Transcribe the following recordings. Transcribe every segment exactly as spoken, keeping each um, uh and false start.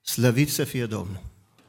Slăvit să fie Domnul!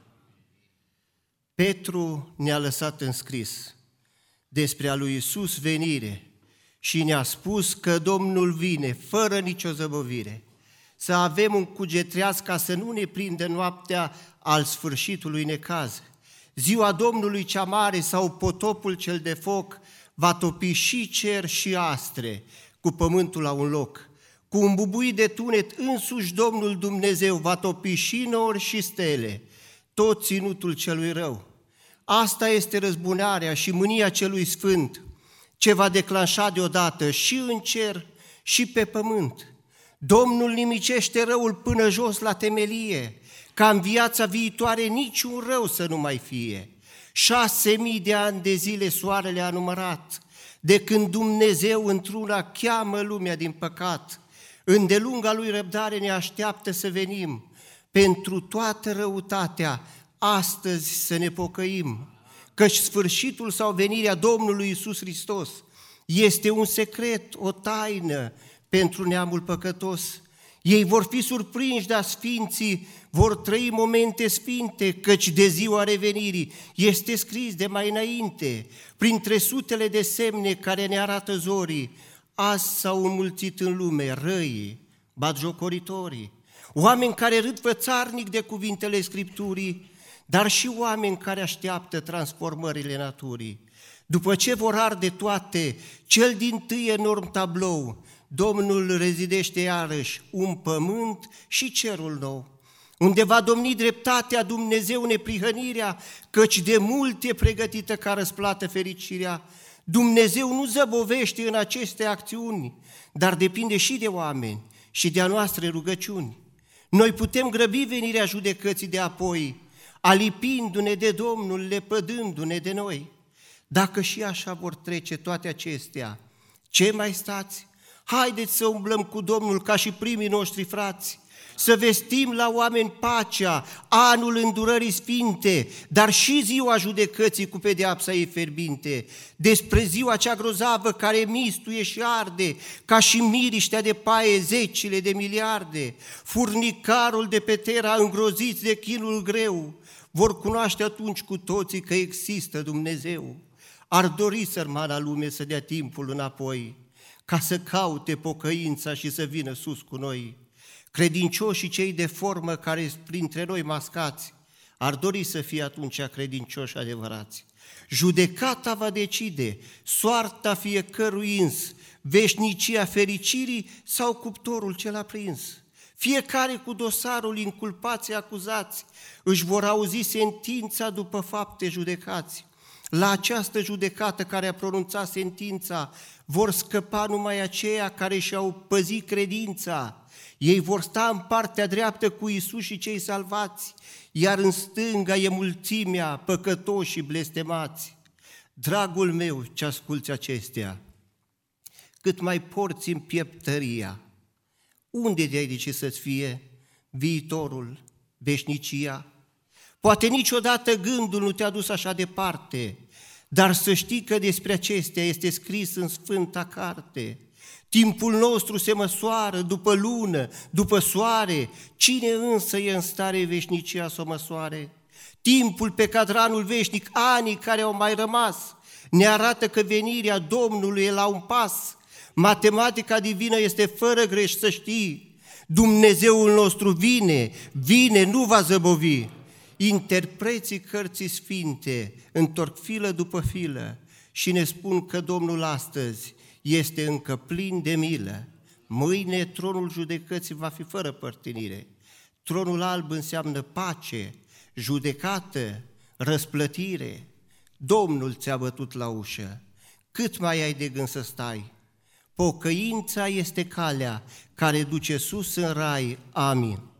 Petru ne-a lăsat înscris despre a lui Iisus venire și ne-a spus că Domnul vine fără nicio zăbovire, să avem un cugetreaz ca să nu ne prindă noaptea al sfârșitului necaz. Ziua Domnului cea mare sau potopul cel de foc va topi și cer și astre cu pământul la un loc. Cu un bubui de tunet însuși Domnul Dumnezeu va topi și nori și stele, tot ținutul celui rău. Asta este răzbunarea și mânia celui sfânt, ce va declanșa deodată și în cer și pe pământ. Domnul nimicește răul până jos la temelie, ca în viața viitoare niciun rău să nu mai fie. Șase mii de ani de zile soarele a numărat, de când Dumnezeu într-una cheamă lumea din păcat. Îndelunga lui răbdare ne așteaptă să venim, pentru toată răutatea astăzi să ne pocăim, căci sfârșitul sau venirea Domnului Iisus Hristos este un secret, o taină pentru neamul păcătos. Ei vor fi surprinși, dar sfinții vor trăi momente sfinte, căci de ziua revenirii este scris de mai înainte, printre sutele de semne care ne arată zorii. Azi s-au înmulțit în lume răii, batjocoritorii, oameni care râd fățarnic de cuvintele Scripturii, dar și oameni care așteaptă transformările naturii. După ce vor arde toate, cel dintâi enorm tablou, Domnul rezidește iarăși un pământ și cerul nou, unde va domni dreptatea, Dumnezeu neprihănirea, căci de mult e pregătită ca răsplată fericirea. Dumnezeu nu zăbovește în aceste acțiuni, dar depinde și de oameni și de a noastre rugăciuni. Noi putem grăbi venirea judecății de apoi, alipindu-ne de Domnul, lepădându-ne de noi. Dacă și așa vor trece toate acestea, ce mai stați? Haideți să umblăm cu Domnul ca și primii noștri frați, să vestim la oameni pacea, anul îndurării sfinte, dar și ziua judecății cu pedeapsa ei fierbinte, despre ziua cea grozavă care mistuie și arde, ca și miriștea de paie zecile de miliarde. Furnicarul de pe tera, îngroziți de chinul greu, vor cunoaște atunci cu toții că există Dumnezeu. Ar dori sărmana lume să dea timpul înapoi, ca să caute pocăința și să vină sus cu noi. Credincioșii cei de formă care printre noi mascați, ar dori să fie atunci credincioși adevărați. Judecata va decide soarta fiecărui ins, veșnicia fericirii sau cuptorul cel aprins. Fiecare cu dosarul inculpații acuzați își vor auzi sentința după fapte judecați. La această judecată care a pronunțat sentința vor scăpa numai aceia care și-au păzit credința. Ei vor sta în partea dreaptă cu Iisus și cei salvați, iar în stânga e mulțimea păcătoși și blestemați. Dragul meu, ce asculți acestea, cât mai porți în piept tăria, unde te-ai decis să-ți fie viitorul, veșnicia? Poate niciodată gândul nu te-a dus așa departe, dar să știi că despre acestea este scris în Sfânta Carte. Timpul nostru se măsoară după lună, după soare, cine însă e în stare veșnicia să o măsoare? Timpul pe cadranul veșnic, anii care au mai rămas, ne arată că venirea Domnului e la un pas. Matematica divină este fără greș, să știi. Dumnezeul nostru vine, vine, nu va zăbovi. Interpreții cărții sfinte întorc filă după filă și ne spun că Domnul astăzi este încă plin de milă. Mâine tronul judecății va fi fără părtinire. Tronul alb înseamnă pace, judecată, răsplătire. Domnul ți-a bătut la ușă. Cât mai ai de gând să stai? Pocăința este calea care duce sus în rai. Amin.